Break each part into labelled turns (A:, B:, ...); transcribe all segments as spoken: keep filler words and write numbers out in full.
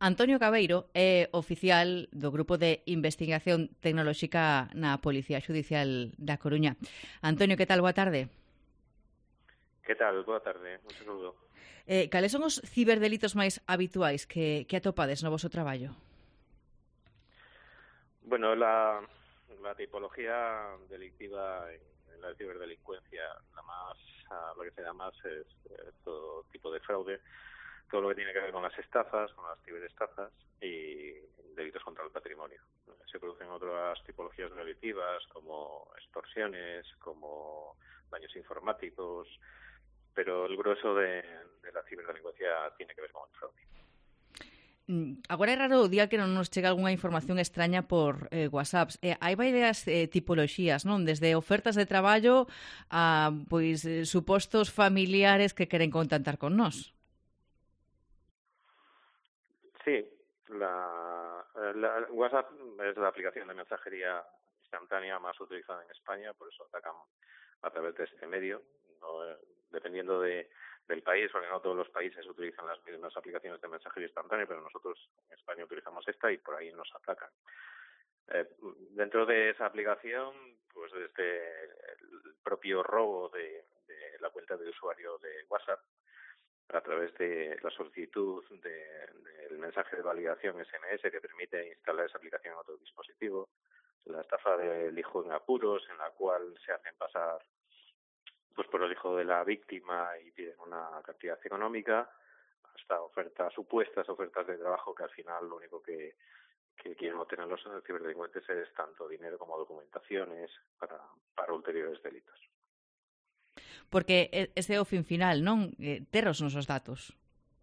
A: Antonio Cabeiro é oficial do Grupo de Investigación Tecnolóxica na Policía Xudicial da Coruña. Antonio, que tal? Boa tarde.
B: Que tal? Boa tarde. Un saludo.
A: Eh, cales son os ciberdelitos máis habituais que, que atopades no voso traballo?
B: Bueno, la, la tipología delictiva en, en la ciberdelincuencia, la más, lo que se da más es eh, todo tipo de fraude, todo lo que tiene que ver con las estafas, con las ciberestafas y delitos contra el patrimonio. Se producen otras tipologías delictivas como extorsiones, como daños informáticos, pero el grueso de, de la ciberdelincuencia tiene que ver con el fraude.
A: Agora é raro o día que non nos chega algunha información extraña por eh, WhatsApp. Eh, hai varias eh, tipoloxías, non? Desde ofertas de traballo a pois eh, supostos familiares que queren contactar con nós.
B: Sí, la, la WhatsApp es la aplicación de mensajería instantánea más utilizada en España, por eso atacan a través de este medio, ¿no? Dependiendo de, del país, porque no todos los países utilizan las mismas aplicaciones de mensajería instantánea, pero nosotros en España utilizamos esta y por ahí nos atacan. Eh, dentro de esa aplicación, pues desde el propio robo de, de la cuenta de usuario de WhatsApp, a través de la solicitud del de, de mensaje de validación S M S que permite instalar esa aplicación en otro dispositivo, la estafa del hijo en apuros, en la cual se hacen pasar pues por el hijo de la víctima y piden una cantidad económica, hasta ofertas, supuestas ofertas de trabajo que al final lo único que, que quieren obtener los ciberdelincuentes es tanto dinero como documentaciones para, para ulteriores delitos.
A: Porque ese é o fin final, non? Eh, ter os nosos datos.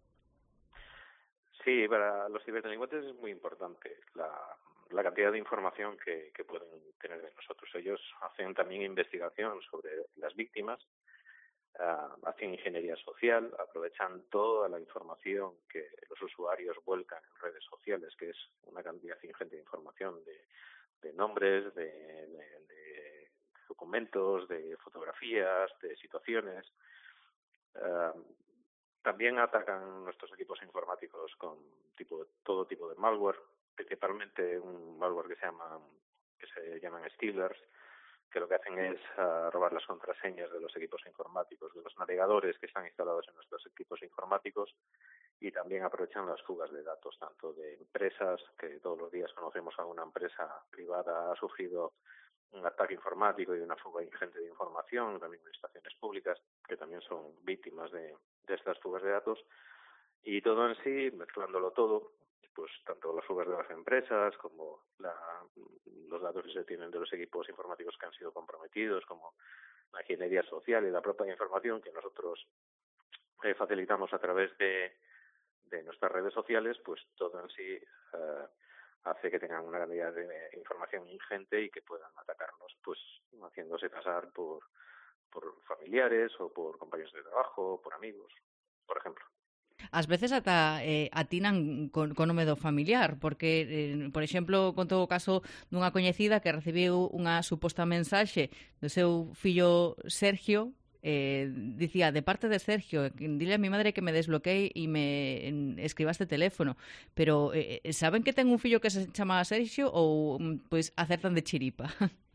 B: Sí, para los ciberdelincuentes es muy importante la, la cantidad de información que, que pueden tener de nosotros. Ellos hacen también investigación sobre las víctimas, uh, hacen ingeniería social, aprovechan toda la información que los usuarios vuelcan en redes sociales, que es una cantidad ingente de información de, de nombres, de, de, de documentos, de fotografías, de situaciones. Uh, También atacan nuestros equipos informáticos con tipo todo tipo de malware, principalmente un malware que se llama que se llaman stealers, que lo que hacen es uh, robar las contraseñas de los equipos informáticos, de los navegadores que están instalados en nuestros equipos informáticos, y también aprovechan las fugas de datos, tanto de empresas, que todos los días conocemos a una empresa privada ha sufrido un ataque informático y una fuga ingente de información, también administraciones públicas que también son víctimas de, de estas fugas de datos, y todo en sí, mezclándolo todo, pues tanto las fugas de las empresas como la, los datos que se tienen de los equipos informáticos que han sido comprometidos, como la ingeniería social y la propia información que nosotros eh, facilitamos a través de, de nuestras redes sociales, pues todo en sí eh, hace que tengan una cantidad de información ingente y que puedan atacarnos, pues haciéndose pasar por, por familiares o por compañeros de trabajo, o por amigos, por ejemplo.
A: Ás veces ata eh, atinan con, con nome do familiar, porque, eh, por exemplo, contou o caso dunha coñecida que recibiu unha suposta mensaxe do seu fillo Sergio, eh, dicía, de parte de Sergio, dile a mi madre que me desbloquee e me escriba este teléfono, pero eh, saben que ten un fillo que se chama Sergio ou pois acertan de chiripa?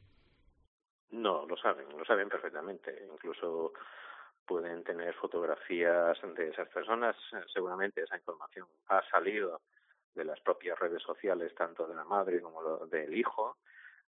B: No, lo saben, lo saben perfectamente, incluso pueden tener fotografías de esas personas, seguramente esa información ha salido de las propias redes sociales, tanto de la madre como del hijo,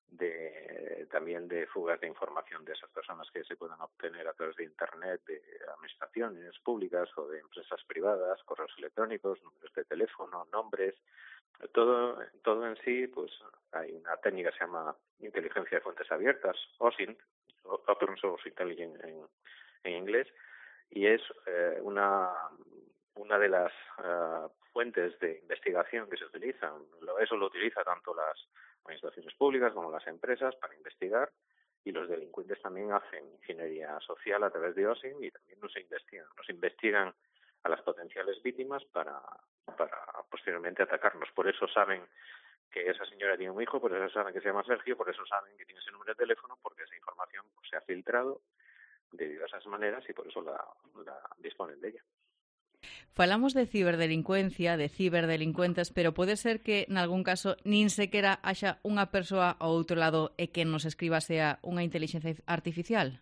B: de también de fugas de información de esas personas que se puedan obtener a través de Internet, de administraciones públicas o de empresas privadas, correos electrónicos, números de teléfono, nombres, todo todo en sí, pues hay una técnica que se llama inteligencia de fuentes abiertas, O S I N, Open Source Intelligence en, en inglés, y es eh, una una de las uh, fuentes de investigación que se utilizan. Eso lo utiliza tanto las administraciones públicas como las empresas para investigar, y los delincuentes también hacen ingeniería social a través de O S I N y también nos investigan, nos investigan a las potenciales víctimas para, para posteriormente atacarnos. Por eso saben que esa señora tiene un hijo, por eso saben que se llama Sergio, por eso saben que tiene ese número de teléfono, porque esa información pues, se ha filtrado de diversas maneras y por eso la, la disponen de ella.
A: Falamos de ciberdelincuencia, de ciberdelincuentes, pero pode ser que, nalgún caso, nin sequera haxa unha persoa ao outro lado e que nos escriba sea unha inteligencia artificial?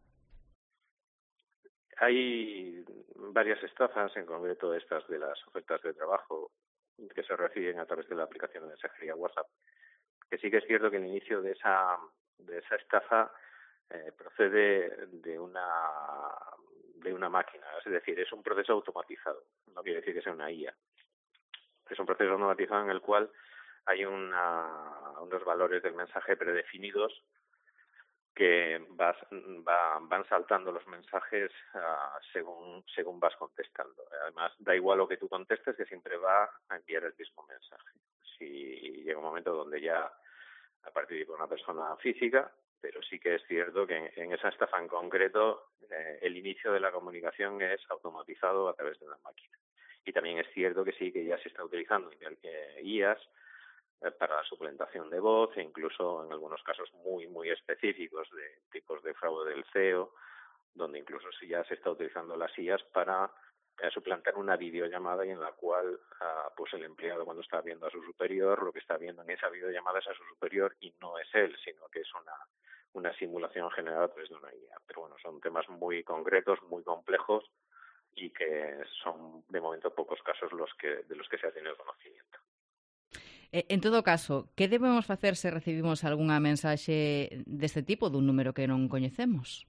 B: Hay varias estafas, en concreto estas de las ofertas de trabajo que se reciben a través de la aplicación de mensajería WhatsApp, que sí que es cierto que el inicio de esa de esa estafa eh, procede de una de una máquina, es decir, es un proceso automatizado, no quiere decir que sea una I A. Es un proceso automatizado en el cual hay una, unos valores del mensaje predefinidos que vas, va, van saltando los mensajes uh, según según vas contestando. Además, da igual lo que tú contestes, que siempre va a enviar el mismo mensaje. Si llega un momento donde ya participa una persona física, pero sí que es cierto que en, en esa estafa en concreto eh, el inicio de la comunicación es automatizado a través de una máquina. Y también es cierto que sí que ya se está utilizando eh, I As para la suplantación de voz e incluso en algunos casos muy muy específicos de tipos de fraude del C E O, donde incluso ya se está utilizando las I As para eh, suplantar una videollamada y en la cual uh, pues el empleado, cuando está viendo a su superior, lo que está viendo en esa videollamada es a su superior y no es él, sino que es una una simulación generada a través de una I A. Pero bueno, son temas muy concretos, muy complejos y que son de momento pocos casos los que de los que se ha tenido conocimiento.
A: En todo caso, que debemos facer se recibimos algunha mensaxe deste tipo dun número que non coñecemos?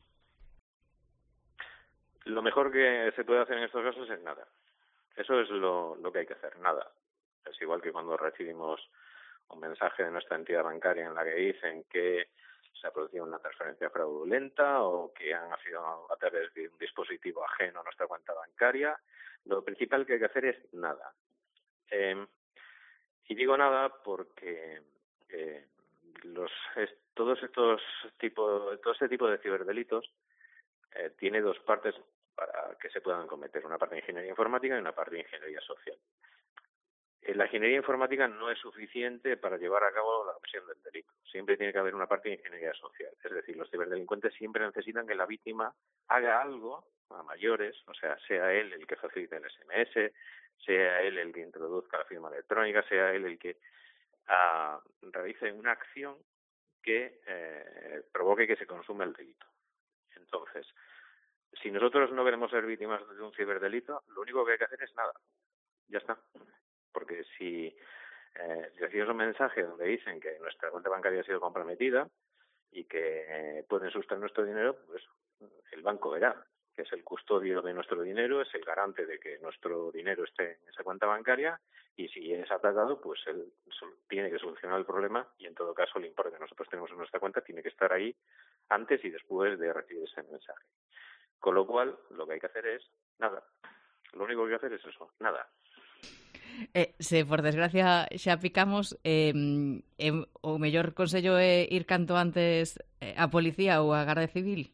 B: Lo mejor que se puede hacer en estos casos es nada. Eso es lo, lo que hay que hacer, nada. Es igual que cuando recibimos un mensaje de nuestra entidad bancaria en la que dicen que se ha producido una transferencia fraudulenta o que han sido a través de un dispositivo ajeno a nuestra cuenta bancaria. Lo principal que hay que hacer es nada. Eh, y digo nada porque eh, los es, todos estos tipos, todo este tipo de ciberdelitos eh, tiene dos partes para que se puedan cometer, una parte de ingeniería informática y una parte de ingeniería social. La ingeniería informática no es suficiente para llevar a cabo la comisión del delito. Siempre tiene que haber una parte de ingeniería social. Es decir, los ciberdelincuentes siempre necesitan que la víctima haga algo a mayores, o sea, sea él el que facilite el S M S, sea él el que introduzca la firma electrónica, sea él el que uh, realice una acción que eh, provoque que se consuma el delito. Entonces, si nosotros no queremos ser víctimas de un ciberdelito, lo único que hay que hacer es nada. Ya está. Porque si eh, recibimos un mensaje donde dicen que nuestra cuenta bancaria ha sido comprometida y que eh, pueden sustraer nuestro dinero, pues el banco verá que es el custodio de nuestro dinero, es el garante de que nuestro dinero esté en esa cuenta bancaria y si es atacado, pues él tiene que solucionar el problema y en todo caso el importe que nosotros tenemos en nuestra cuenta tiene que estar ahí antes y después de recibir ese mensaje. Con lo cual, lo que hay que hacer es nada. Lo único que hay que hacer es eso, nada.
A: Eh, se por desgracia xa picamos, eh, eh, o mellor consello é ir canto antes a policía ou a Garda Civil?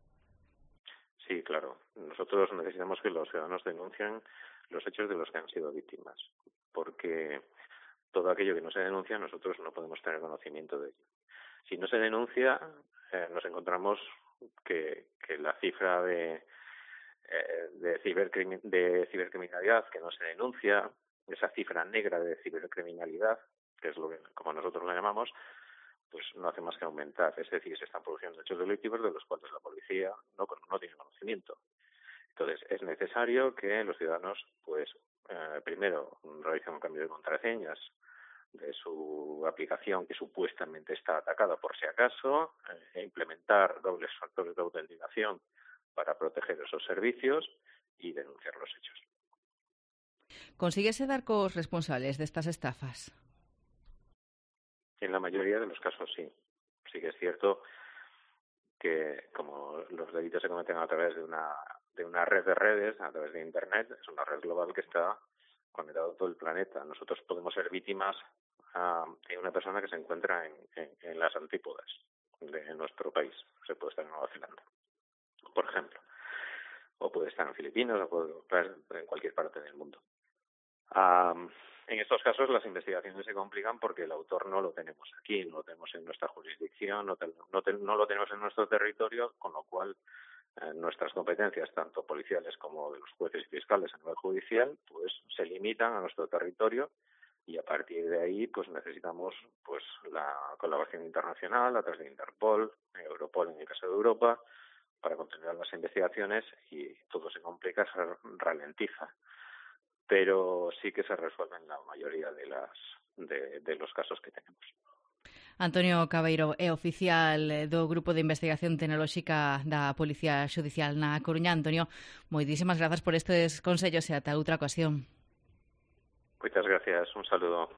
B: Sí, claro. Nosotros necesitamos que los ciudadanos denuncien los hechos de los que han sido víctimas, porque todo aquello que no se denuncia nosotros no podemos tener conocimiento de ello. Si no se denuncia, eh, nos encontramos que, que la cifra de, eh, de, cibercrimin de cibercriminalidad que no se denuncia, esa cifra negra de cibercriminalidad, que es lo que como nosotros la llamamos, pues no hace más que aumentar. Es decir, se están produciendo hechos delictivos de los cuales la policía no, no tiene conocimiento. Entonces, es necesario que los ciudadanos, pues, eh, primero realicen un cambio de contraseñas de su aplicación que supuestamente está atacada por si acaso, eh, e implementar dobles factores de autenticación para proteger esos servicios y denunciar los hechos.
A: Consíguese dar cos responsables destas estafas?
B: En la mayoría de los casos sí. Sí que es cierto que como los delitos se cometen a través de una de una red de redes, a través de Internet, es una red global que está conectada a todo el planeta. Nosotros podemos ser víctimas uh, de una persona que se encuentra en, en, en las antípodas de nuestro país. Se puede estar en Nueva Zelanda, por ejemplo. O puede estar en Filipinas, o puede estar en cualquier parte del mundo. Um, en estos casos las investigaciones se complican porque el autor no lo tenemos aquí, no lo tenemos en nuestra jurisdicción, no, te, no, te, no lo tenemos en nuestro territorio, con lo cual eh, nuestras competencias, tanto policiales como de los jueces y fiscales a nivel judicial, pues se limitan a nuestro territorio, y a partir de ahí pues necesitamos pues la colaboración internacional a través de Interpol, Europol en el caso de Europa, para continuar las investigaciones, y todo se complica, se ralentiza, pero sí que se resuelven la mayoría de las de, de los casos que tenemos.
A: Antonio Cabeiro é oficial do Grupo de Investigación Tecnolóxica da Policía Xudicial na Coruña. Antonio, moitísimas grazas por estes consellos e ata outra ocasión.
B: Moitas gracias, un saludo.